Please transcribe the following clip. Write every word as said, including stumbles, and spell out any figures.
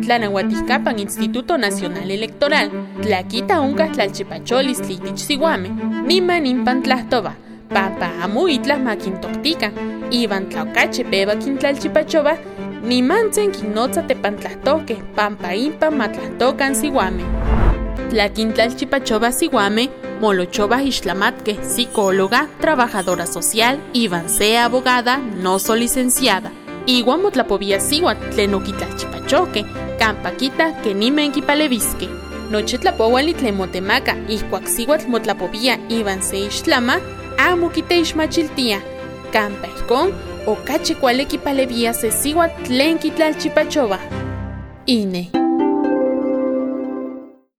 Tlanauatihkapan Instituto Nacional Electoral, tlaquita unca tlalchipacholis tlitich siuame, niman impan tlahtoba, pampa amo itlah makintoktikan, iban tlaucache peba kintlalchipachoba, nimantzen kinnotza tepantlahtoke, pampa impan matlahtokan siuame. Tlaquintlalchipachoba siuame, molochoba ixtlamatke, psicóloga, trabajadora social, iban sea abogada, no so licenciada. Igual motlapovia siuatl tlen okitlalchipachoke, campaquita que nimen kipalevisque. Noche tlapouali tlen motemaka, ihkuak siuatl motlapovia iban se ixtlama, amo kiteixmachiltia. Campa ihkon, okachi kuali kipalevia se siuatl tlen kitlalchipachoba. I N E